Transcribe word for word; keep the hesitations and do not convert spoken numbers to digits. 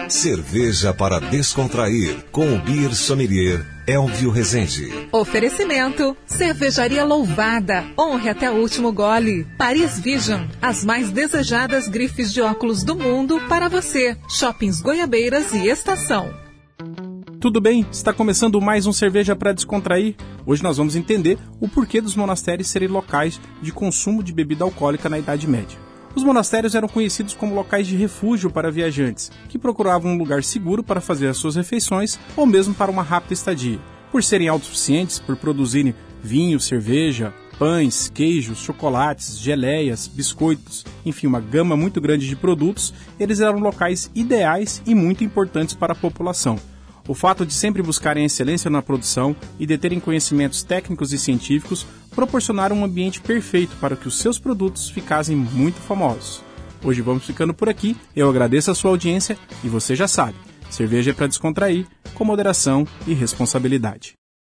Cerveja para descontrair, com o Beer Sommelier Elvio Rezende. Oferecimento: Cervejaria Louvada. Honre até o último gole. Paris Vision, as mais desejadas grifes de óculos do mundo para você. Shoppings Goiabeiras e Estação. Tudo bem? Está começando mais um Cerveja para Descontrair. Hoje nós vamos entender o porquê dos monastérios serem locais de consumo de bebida alcoólica na Idade Média. Os monastérios eram conhecidos como locais de refúgio para viajantes, que procuravam um lugar seguro para fazer as suas refeições ou mesmo para uma rápida estadia. Por serem autossuficientes, por produzirem vinho, cerveja, pães, queijos, chocolates, geleias, biscoitos, enfim, uma gama muito grande de produtos, eles eram locais ideais e muito importantes para a população. O fato de sempre buscarem excelência na produção e de terem conhecimentos técnicos e científicos proporcionaram um ambiente perfeito para que os seus produtos ficassem muito famosos. Hoje vamos ficando por aqui, eu agradeço a sua audiência e você já sabe, cerveja é para descontrair, com moderação e responsabilidade.